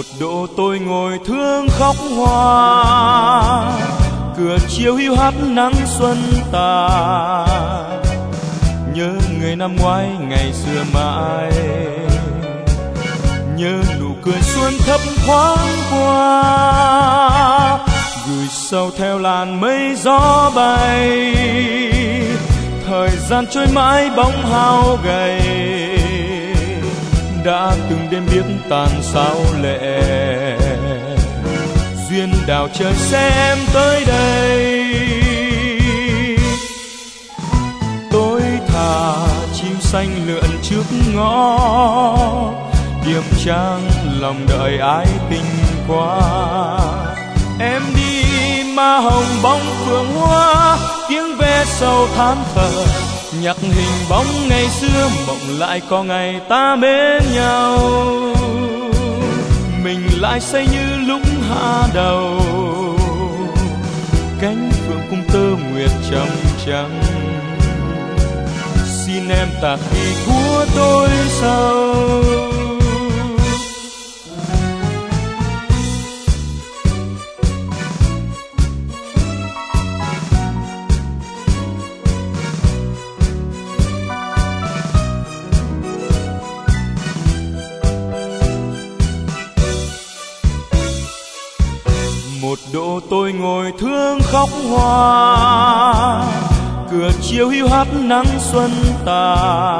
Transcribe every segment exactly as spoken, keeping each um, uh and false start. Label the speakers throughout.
Speaker 1: Một độ tôi ngồi thương khóc hoa, cửa chiều hiu hắt nắng xuân tà. Nhớ người năm ngoái ngày xưa mãi, nhớ nụ cười xuân thấp thoáng qua, gửi sâu theo làn mây gió bay. Thời gian trôi mãi bóng hao gầy, đã từng đêm biết tàn sao lệ. Duyên đào chờ xem tới đây, tôi thả chim xanh lượn trước ngõ, điềm trang lòng đợi ái tình qua. Em đi ma hồng bóng phượng hoa, tiếng ve sầu than thở, nhắc hình bóng ngày xưa mộng lại có ngày ta bên nhau. Mình lại say như lúc hạ đầu, cánh phượng cung tơ nguyệt trong trắng. Xin em tạc đi thua tôi sau. Một độ tôi ngồi thương khóc hoa, cửa chiều hiu hắt nắng xuân tà.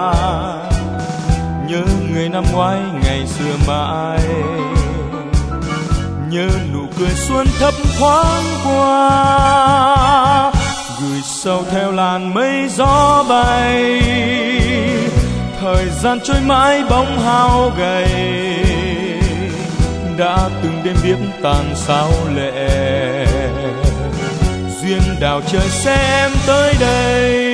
Speaker 1: Nhớ người năm ngoái ngày xưa mãi, nhớ nụ cười xuân thấp thoáng qua, gửi sâu theo làn mây gió bay. Thời gian trôi mãi bóng hao gầy, đã từng đêm biết tàn sao lệ. Duyên đào trời xem tới đây,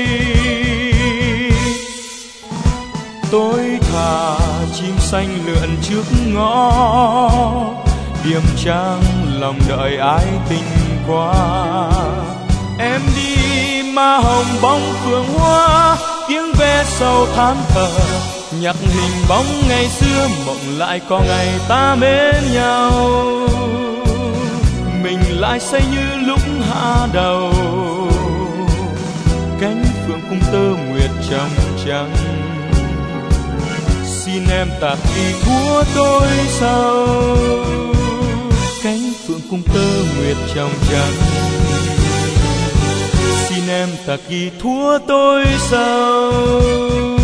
Speaker 1: tôi thả chim xanh lượn trước ngõ, điềm trang lòng đợi ái tình qua. Em đi ma hồng bóng phượng hoa, tiếng ve sầu than thở, nhắc hình bóng ngày xưa mộng lại có ngày ta bên nhau. Mình lại say như lúc hạ đầu, cánh phượng cung tơ nguyệt trong trắng. Xin em tạc đi thua tôi sau, cánh phượng cung tơ nguyệt trong trắng. Xin em tạc đi thua tôi sau.